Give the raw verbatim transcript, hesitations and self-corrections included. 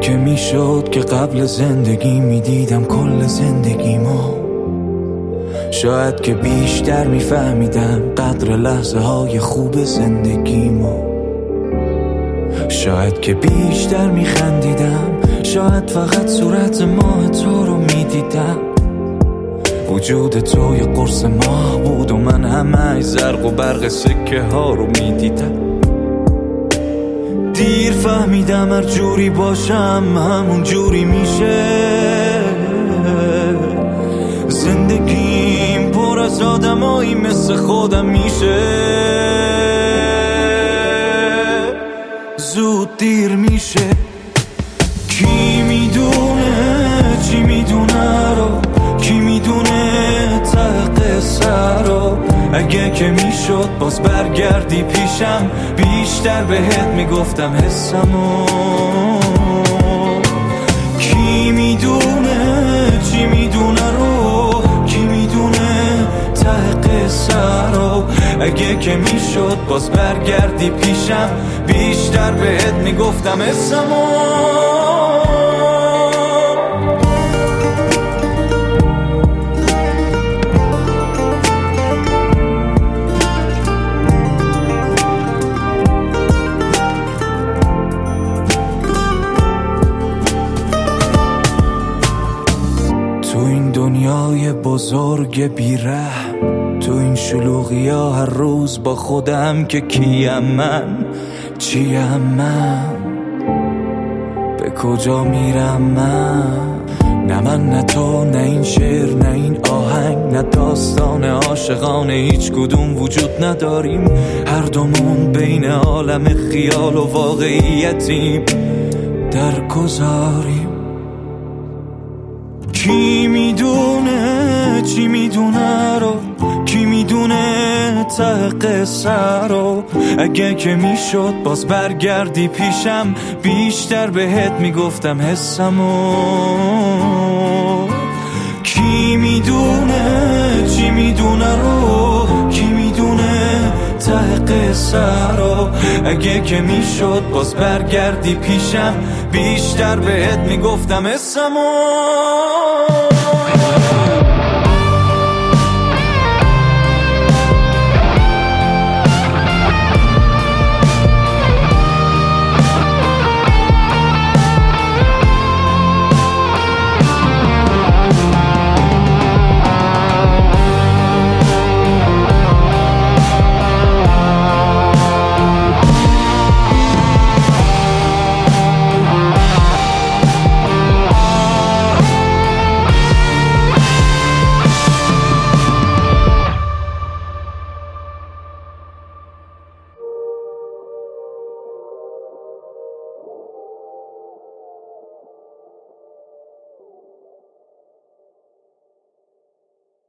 که میشد که قبل زندگی میدیدم کل زندگیمو، شاید که بیشتر میفهمیدم قدر لحظه های خوب زندگیمو، شاید که بیشتر میخندیدم، شاید فقط صورت ماه تو رو میدیدم. وجود تو یه قرص ماه بود و من همه زرق و برق سکه ها رو میدیدم. دیر فهمیدم هر جوری باشم همون جوری میشه. زندگیم پر از آدمایی مثل خودم میشه. زود دیر میشه. کی میدونه چی میدونه رو، کی میدونه ته قصه رو. اگه که میشد باز برگردی پیشم، بیشتر بهت میگفتم حسمو. کی میدونه چی میدونه رو، کی میدونه ته قصه رو. اگه که میشد باز برگردی پیشم، بیشتر بهت میگفتم حسمو. تو این دنیای بزرگ بی‌رحم، تو این شلوغی ها هر روز با خودم که کیم من، چیم من، به کجا میرم من. نه من نه تو نه این شعر نه این آهنگ نه داستان عاشقانه، هیچ کدوم وجود نداریم. هر دومون بین عالم خیال و واقعیتیم در گذاریم. کی میدونه چی میدونه رو، کی میدونه ته قصه رو. اگه که میشد باز برگردی پیشم، بیشتر بهت میگفتم حسمو. کی میدونه چی میدونه رو، کی میدونه ته قصه رو. اگه که میشد باز برگردی پیشم، بیشتر بهت میگفتم حسمو.